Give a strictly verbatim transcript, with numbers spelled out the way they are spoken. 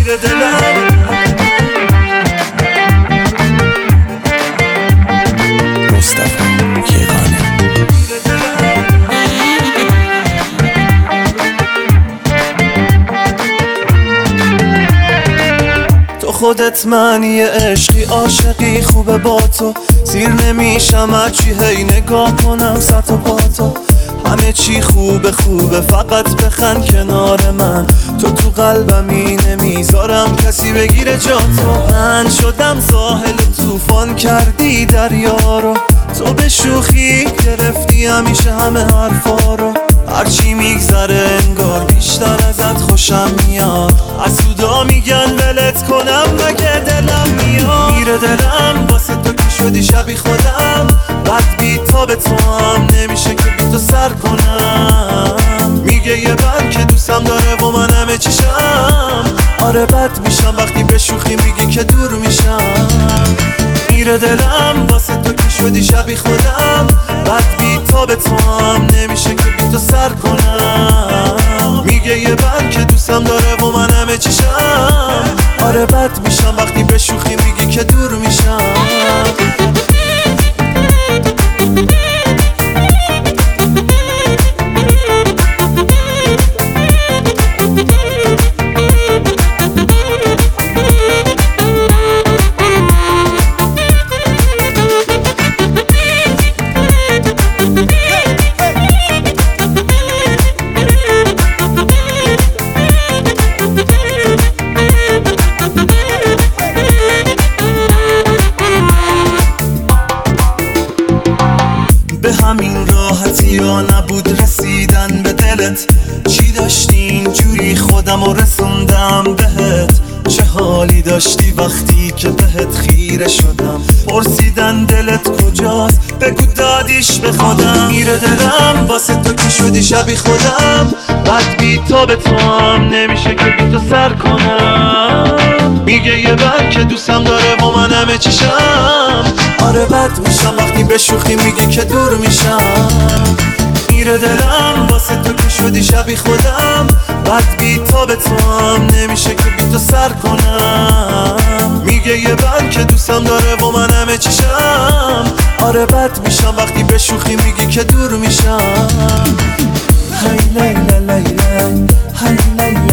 میره دلم. مصطفی کیهانی. تو خودت معنی عشقی، عاشقی خوبه با تو، سیر نمیشم هرچی هی نگاه کنم سر تا پا تو. همه چی خوبه خوبه فقط بخند کنار من، تو تو قلبمی نمیذارم کسی بگیره جا تو. من شدم ساحل طوفان کردی دریا رو، تو به شوخی گرفتی همیشه همه حرفا رو. هرچی میگذره انگار بیشتر ازت خوشم میاد، حسودا میگن ولت کنم مگه دلم میاد. میره دلم واسه تو که شدی شبی خودم، بعد بی تا به تو هم نمیشه که بی تو سر کنم. میگه یه بر که دوستم داره و من همه چیشم، آره بد میشم وقتی به شوخی میگی که دور میشم. میره دلم واسه تو که شدی شبی خودم، بعد بی تا به تو هم نمیشه که بی تو سر کنم. میگه یه بر که دوستم داره و من همه چیشم، آره بد میشم وقتی به شوخی میگی که دور میشم. به همین راحتی یا نبود رسیدن به دلت، چی داشتی اینجوری خودم و رسوندم بهت. چه حالی داشتی وقتی که بهت خیره شدم، پرسیدن دلت کجاست بگو دادیش به خودم. میره دلم واسه تو که شدی شبی خودم، بعد بی تا به تو هم نمیشه که بی تو سر کنم. میگه یه بر که دوستم داره و من همه چیشم، آره بد میشم وقتی به شوخی میگی که دور میشم. میره دلم واسه تو که شدی شبی خودم، بعد بی تا به تو هم نمیشه که بی تو سر کنم. میگه یه بر که دوستم داره و من همه چیشم، آره بد میشم وقتی به شوخی میگی که دور میشم. هی لیلا لیلا هی لیلا